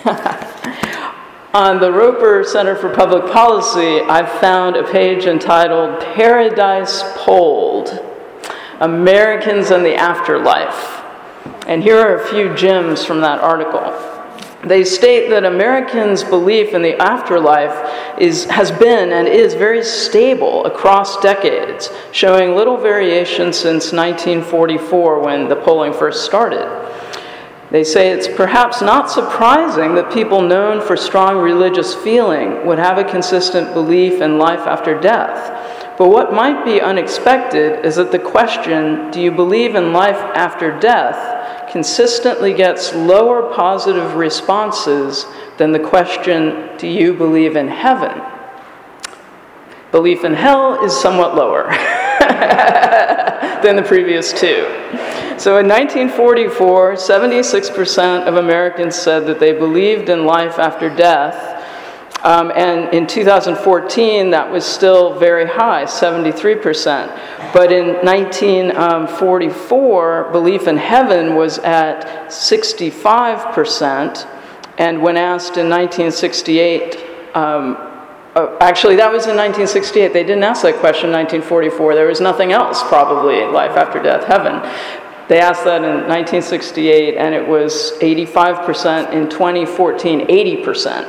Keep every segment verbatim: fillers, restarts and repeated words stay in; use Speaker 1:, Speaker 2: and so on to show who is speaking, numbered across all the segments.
Speaker 1: On the Roper Center for Public Policy, I've found a page entitled Paradise Polled, Americans and the Afterlife. And here are a few gems from that article. They state that Americans' belief in the afterlife is, has been and is very stable across decades, showing little variation since nineteen forty-four when the polling first started. They say it's perhaps not surprising that people known for strong religious feeling would have a consistent belief in life after death. But what might be unexpected is that the question, do you believe in life after death, consistently gets lower positive responses than the question, do you believe in heaven? Belief in hell is somewhat lower than the previous two. So in nineteen forty-four, seventy-six percent of Americans said that they believed in life after death. Um, and in two thousand fourteen, that was still very high, seventy-three percent. But in nineteen forty-four, belief in heaven was at sixty-five percent. And when asked in nineteen sixty-eight, um, uh, actually that was in nineteen sixty-eight, they didn't ask that question in nineteen forty-four. There was nothing else, probably, life after death, heaven. They asked that in nineteen sixty-eight, and it was eighty-five percent. In twenty fourteen, eighty percent.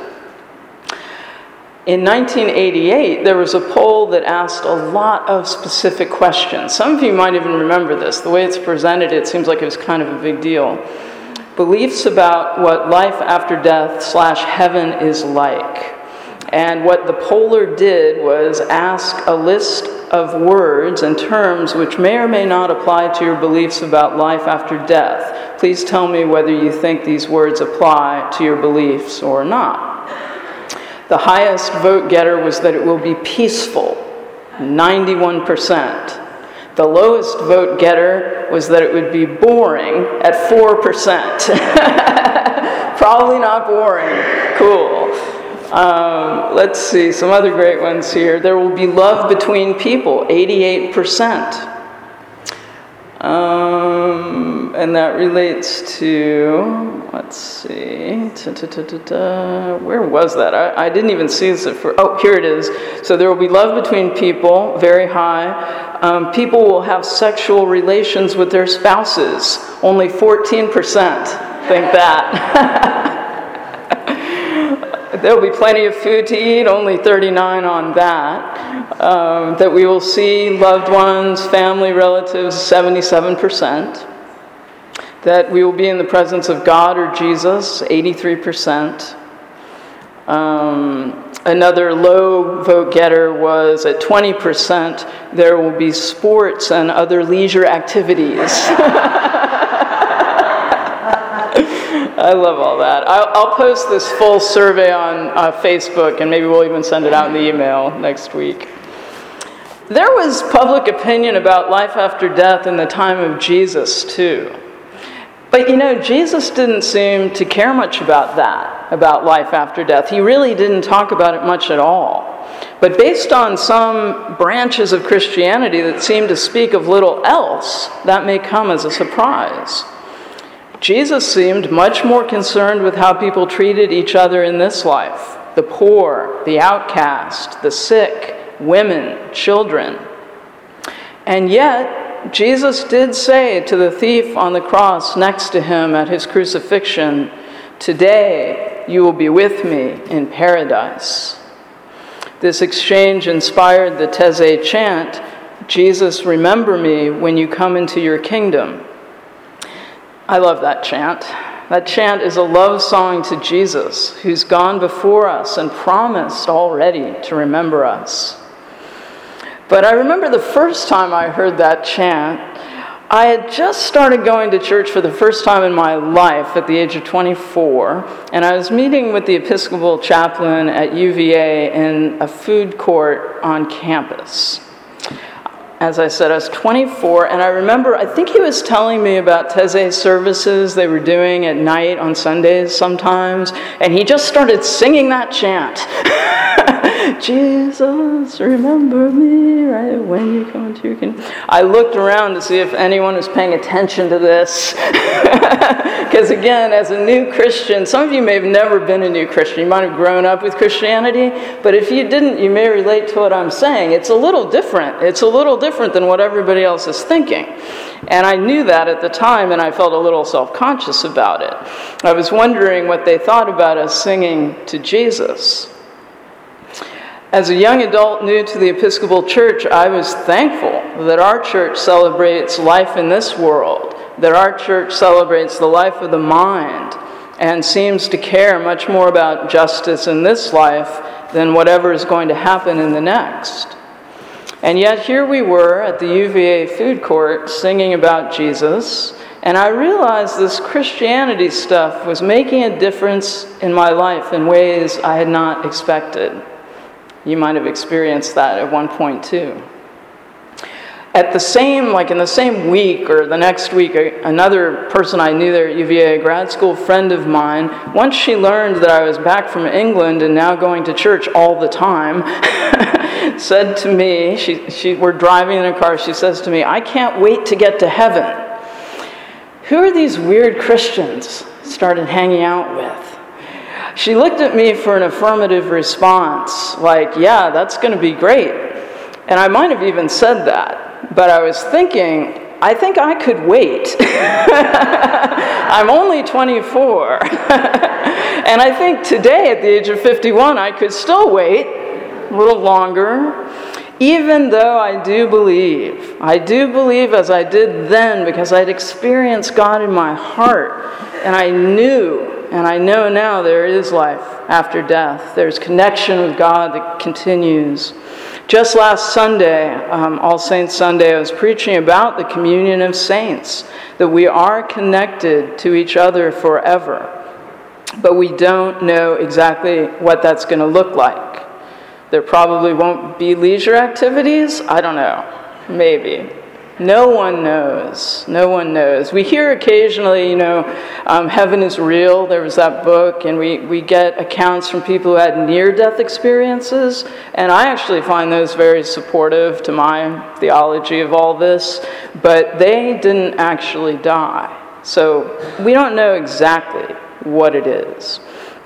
Speaker 1: In nineteen eighty-eight, there was a poll that asked a lot of specific questions. Some of you might even remember this. The way it's presented, it seems like it was kind of a big deal. Beliefs about what life after death slash heaven is like. And what the poller did was ask a list of words and terms which may or may not apply to your beliefs about life after death. Please tell me whether you think these words apply to your beliefs or not. The highest vote getter was that it will be peaceful, ninety-one percent. The lowest vote getter was that it would be boring at four percent. Probably not boring. Cool. Um, let's see, some other great ones here. There will be love between people, eighty-eight percent. Um, and that relates to, let's see, ta, ta, ta, ta, ta. Where was that? I, I didn't even see this at first. Oh, here it is. So there will be love between people, very high. Um, people will have sexual relations with their spouses. Only fourteen percent think that. There'll be plenty of food to eat, only thirty-nine on that. Um, that we will see loved ones, family, relatives, seventy-seven percent. That we will be in the presence of God or Jesus, eighty-three percent. Um, another low vote getter was at twenty percent, there will be sports and other leisure activities. I love all that. I'll, I'll post this full survey on uh, Facebook, and maybe we'll even send it out in the email next week. There was public opinion about life after death in the time of Jesus, too. But, you know, Jesus didn't seem to care much about that, about life after death. He really didn't talk about it much at all. But based on some branches of Christianity that seem to speak of little else, that may come as a surprise. Jesus seemed much more concerned with how people treated each other in this life. The poor, the outcast, the sick, women, children. And yet, Jesus did say to the thief on the cross next to him at his crucifixion, "Today you will be with me in paradise." This exchange inspired the Taizé chant, "Jesus, remember me when you come into your kingdom." I love that chant. That chant is a love song to Jesus, who's gone before us and promised already to remember us. But I remember the first time I heard that chant, I had just started going to church for the first time in my life at the age of twenty-four, and I was meeting with the Episcopal chaplain at U V A in a food court on campus. As I said, I was twenty-four, and I remember, I think he was telling me about Taizé services they were doing at night on Sundays sometimes, and he just started singing that chant. Jesus, remember me, right, when you come into your kingdom. I looked around to see if anyone was paying attention to this. Because again, as a new Christian, some of you may have never been a new Christian. You might have grown up with Christianity, but if you didn't, you may relate to what I'm saying. It's a little different. It's a little different than what everybody else is thinking. And I knew that at the time, and I felt a little self-conscious about it. I was wondering what they thought about us singing to Jesus. As a young adult new to the Episcopal Church, I was thankful that our church celebrates life in this world, that our church celebrates the life of the mind, and seems to care much more about justice in this life than whatever is going to happen in the next. And yet here we were at the U V A food court singing about Jesus, and I realized this Christianity stuff was making a difference in my life in ways I had not expected. You might have experienced that at one point too. At the same, like in the same week or the next week, another person I knew there at U V A, a grad school friend of mine, once she learned that I was back from England and now going to church all the time, said to me, she, she, we're driving in a car, she says to me, "I can't wait to get to heaven. Who are these weird Christians started hanging out with?" She looked at me for an affirmative response, like, "Yeah, that's going to be great." And I might have even said that. But I was thinking, I think I could wait. I'm only twenty-four. And I think today, at the age of fifty-one, I could still wait a little longer, even though I do believe. I do believe as I did then because I'd experienced God in my heart. And I knew, and I know now there is life after death. There's connection with God that continues. Just last Sunday, um, All Saints Sunday, I was preaching about the communion of saints, that we are connected to each other forever, but we don't know exactly what that's going to look like. There probably won't be leisure activities. I don't know. Maybe. No one knows. No one knows. We hear occasionally, you know, um, heaven is real. There was that book, and we, we get accounts from people who had near-death experiences, and I actually find those very supportive to my theology of all this, but they didn't actually die. So we don't know exactly what it is.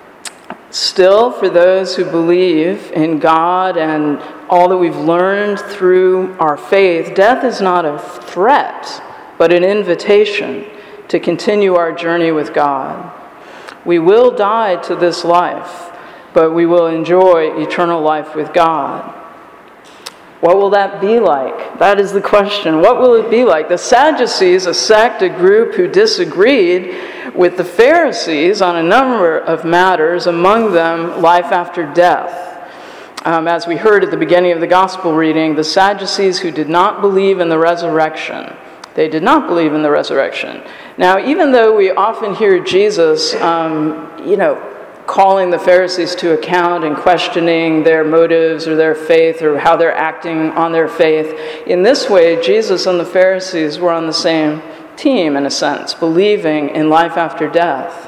Speaker 1: Still, for those who believe in God and all that we've learned through our faith, death is not a threat, but an invitation to continue our journey with God. We will die to this life, but we will enjoy eternal life with God. What will that be like? That is the question. What will it be like? The Sadducees, a sect, a group who disagreed with the Pharisees on a number of matters, among them life after death. Um, as we heard at the beginning of the gospel reading, the Sadducees who did not believe in the resurrection. They did not believe in the resurrection. Now, even though we often hear Jesus, um, you know, calling the Pharisees to account and questioning their motives or their faith or how they're acting on their faith, in this way, Jesus and the Pharisees were on the same team, in a sense, believing in life after death.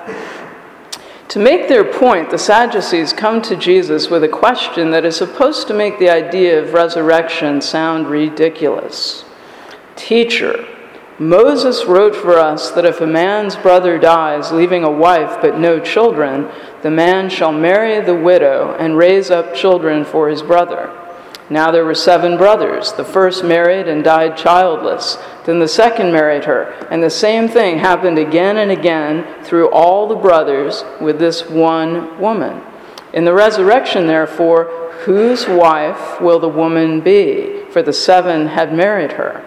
Speaker 1: To make their point, the Sadducees come to Jesus with a question that is supposed to make the idea of resurrection sound ridiculous. "Teacher, Moses wrote for us that if a man's brother dies, leaving a wife but no children, the man shall marry the widow and raise up children for his brother. Now there were seven brothers. The first married and died childless. Then the second married her. And the same thing happened again and again through all the brothers with this one woman. In the resurrection, therefore, whose wife will the woman be? For the seven had married her."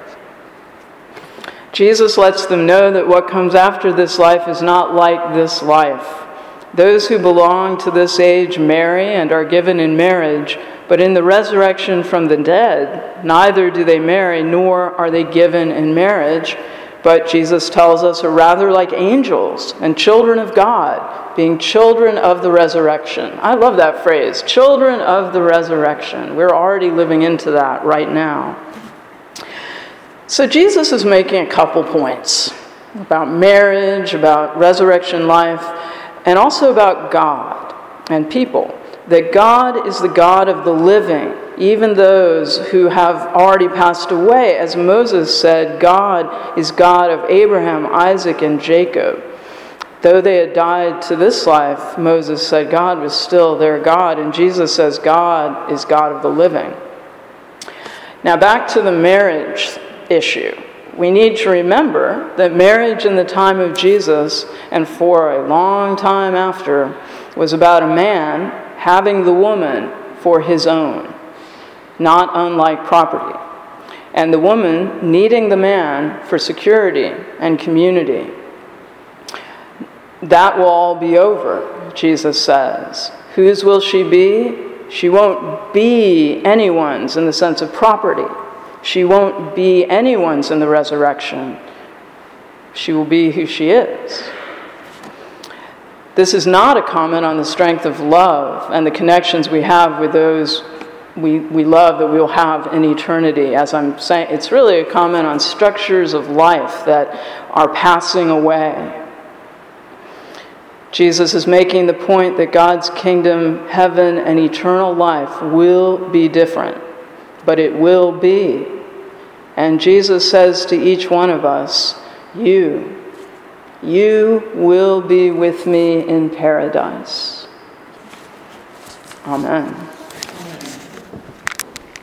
Speaker 1: Jesus lets them know that what comes after this life is not like this life. Those who belong to this age marry and are given in marriage, but in the resurrection from the dead, neither do they marry nor are they given in marriage, but Jesus tells us are rather like angels and children of God, being children of the resurrection. I love that phrase, children of the resurrection. We're already living into that right now. So Jesus is making a couple points about marriage, about resurrection life, and also about God and people. that God is the God of the living, even those who have already passed away. As Moses said, God is God of Abraham, Isaac, and Jacob. Though they had died to this life, Moses said God was still their God, and Jesus says God is God of the living. Now back to the marriage issue. We need to remember that marriage in the time of Jesus and for a long time after was about a man having the woman for his own, not unlike property, and the woman needing the man for security and community. That will all be over, Jesus says. Whose will she be? She won't be anyone's in the sense of property. She won't be anyone's in the resurrection. She will be who she is. This is not a comment on the strength of love and the connections we have with those we, we love that we'll have in eternity. As I'm saying, it's really a comment on structures of life that are passing away. Jesus is making the point that God's kingdom, heaven, and eternal life will be different, but it will be. And Jesus says to each one of us, you, you will be with me in paradise. Amen.